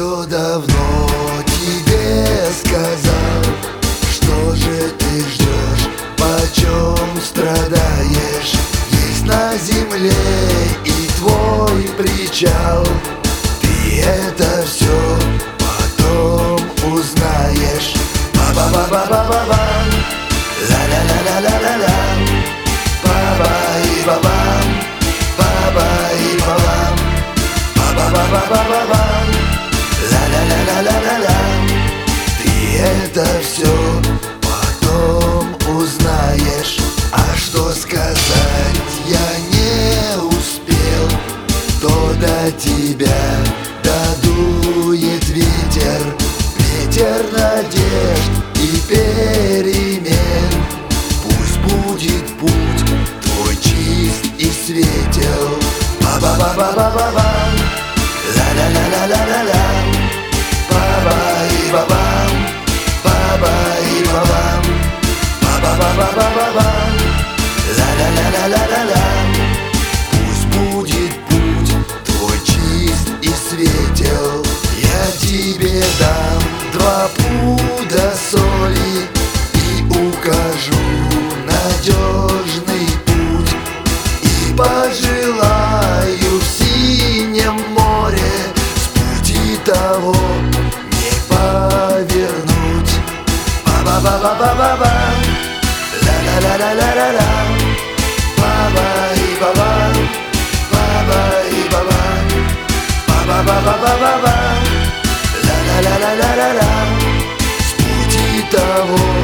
все давно тебе сказал. Что же ты ждешь, почем страдаешь? Есть на земле и твой причал. Ты это все потом узнаешь. Ба-ба-ба-ба-ба-ба, ла-ла-ла-ла-ла-ла-ла, ба-ба-и-ба-бам, ба-ба-и-ба-бам, ба-ба-ба-ба-ба-бам, ла-ла-ла-ла-ла-ла-ла. Ты это все потом узнаешь. А что сказать я не успел, то до тебя додует ветер. Ветер надежд и перемен. Пусть будет путь твой чист и светел. Ба-ба-ба-ба-ба-бам, ла-ла-ла-ла-ла-ла-ла, ба-ба-и-ба-бам, ба-ба-и-ба-бам, ба-ба-ба-ба-ба-бам, ла-ла-ла-ла-ла-ла-ла. Пусть будет путь твой чист и светел. Я тебе дам 2 пуда соли и укажу надежный путь. И пожелаю в синем море с пути того не повернуть. Ба-ба-ба-ба-ба-ба, ла-ла-ла-ла-ла-ла-ла, ба-ба-и-ба-бам, ба-ба-и-ба-бам, ба-ба-ба-ба-ба-ба, ла-ла-ла-ла-ла-ла, с пути того